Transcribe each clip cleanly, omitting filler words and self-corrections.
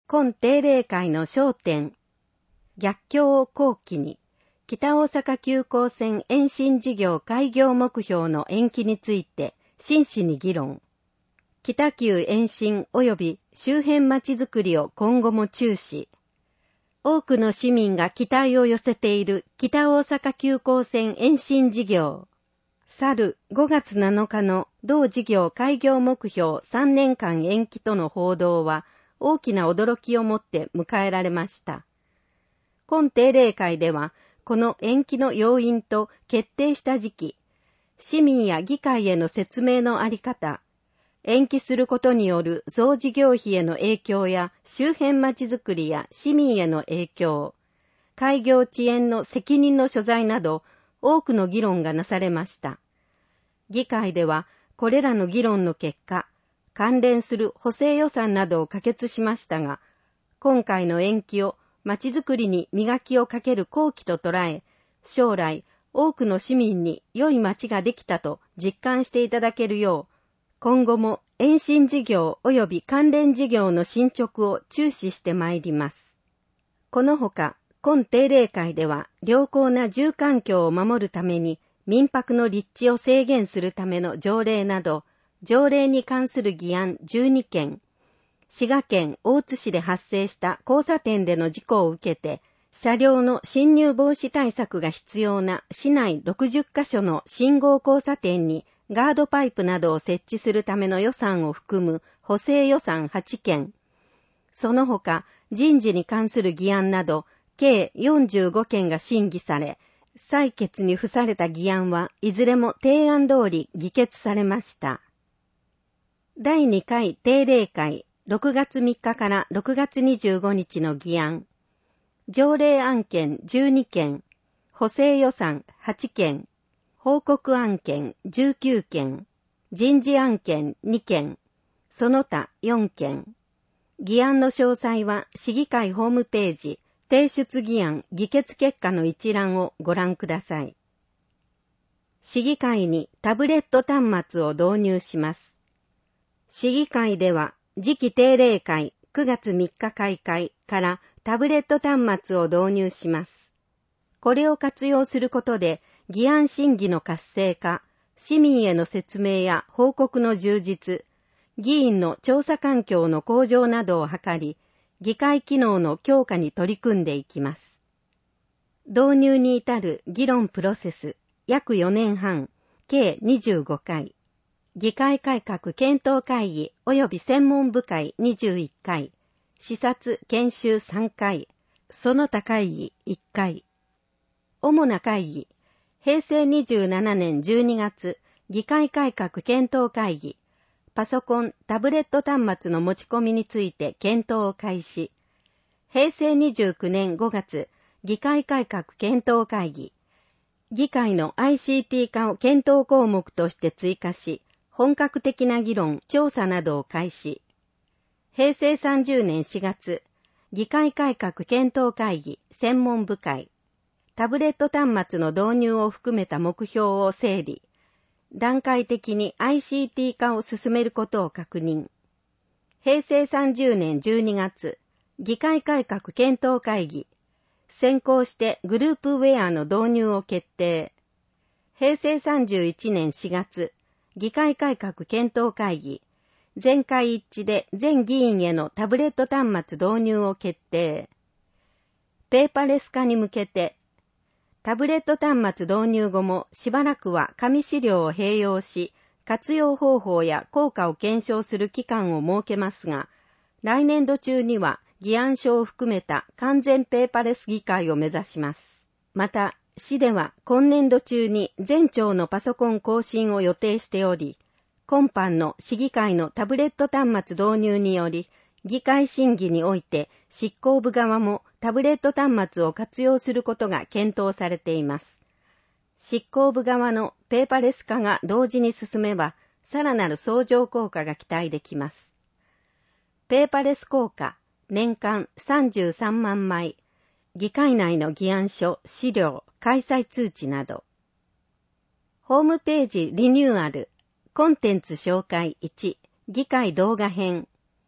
今定例会の焦点、逆境を後期に、北大阪急行線延伸事業開業目標の延期について真摯に議論。北急延伸及び周辺町づくりを今後も注視。多くの市民が期待を寄せている北大阪急行線延伸事業。去る5月7日の同事業開業目標3年間延期との報道は大きな驚きをもって迎えられました。今定例会ではこの延期の要因と決定した時期、市民や議会への説明のあり方、延期することによる総事業費への影響や周辺町づくりや市民への影響、開業遅延の責任の所在など多くの議論がなされました。議会ではこれらの議論の結果、関連する補正予算などを可決しましたが、今回の延期を町づくりに磨きをかける好機と捉え、将来多くの市民に良い町ができたと実感していただけるよう、今後も延伸事業及び関連事業の進捗を注視してまいります。このほか、今定例会では良好な住環境を守るために民泊の立地を制限するための条例など、条例に関する議案12件、滋賀県大津市で発生した交差点での事故を受けて、車両の進入防止対策が必要な市内60カ所の信号交差点にガードパイプなどを設置するための予算を含む補正予算8件、その他人事に関する議案など計45件が審議され、採決に付された議案はいずれも提案通り議決されました。第2回定例会6月3日から6月25日の議案、条例案件12件、補正予算8件、報告案件19件、人事案件2件、その他4件。議案の詳細は市議会ホームページ、提出議案議決結果の一覧をご覧ください。市議会にタブレット端末を導入します。市議会では次期定例会9月3日開会からタブレット端末を導入します。これを活用することで議案審議の活性化、市民への説明や報告の充実、議員の調査環境の向上などを図り、議会機能の強化に取り組んでいきます。導入に至る議論プロセス約4年半、計25回。議会改革検討会議及び専門部会21回、視察研修3回、その他会議1回。主な会議、平成27年12月、議会改革検討会議、パソコン、タブレット端末の持ち込みについて検討を開始。平成29年5月、議会改革検討会議、議会の ICT 化を検討項目として追加し、本格的な議論、調査などを開始。平成30年4月、議会改革検討会議、専門部会、タブレット端末の導入を含めた目標を整理、段階的に ICT 化を進めることを確認。平成30年12月、議会改革検討会議、先行してグループウェアの導入を決定。平成31年4月、議会改革検討会議、全会一致で全議員へのタブレット端末導入を決定。ペーパーレス化に向けて、タブレット端末導入後もしばらくは紙資料を併用し、活用方法や効果を検証する期間を設けますが、来年度中には議案書を含めた完全ペーパーレス議会を目指します。また、市では今年度中に全庁のパソコン更新を予定しており、今般の市議会のタブレット端末導入により、議会審議において執行部側もタブレット端末を活用することが検討されています。執行部側のペーパーレス化が同時に進めば、さらなる相乗効果が期待できます。ペーパーレス効果、年間33万枚、議会内の議案書、資料、開催通知など。ホームページリニューアル、コンテンツ紹介1、議会動画編。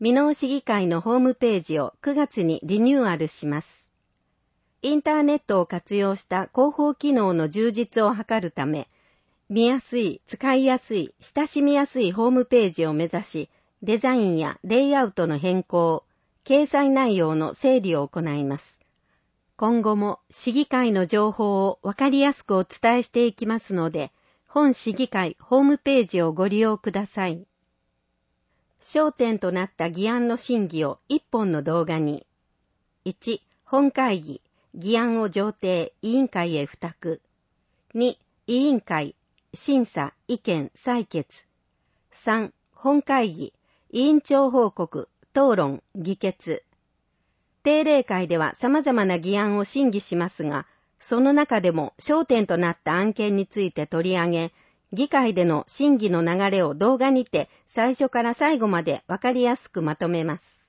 箕面市議会のホームページを9月にリニューアルします。インターネットを活用した広報機能の充実を図るため、見やすい、使いやすい、親しみやすいホームページを目指し、デザインやレイアウトの変更、掲載内容の整理を行います。今後も市議会の情報をわかりやすくお伝えしていきますので、本市議会ホームページをご利用ください。焦点となった議案の審議を1本の動画に。1、本会議、議案を上呈委員会へ付託。2、委員会、審査、意見、採決。3、本会議、委員長報告、討論、議決。定例会では様々な議案を審議しますが、その中でも焦点となった案件について取り上げ、議会での審議の流れを動画にて最初から最後までわかりやすくまとめます。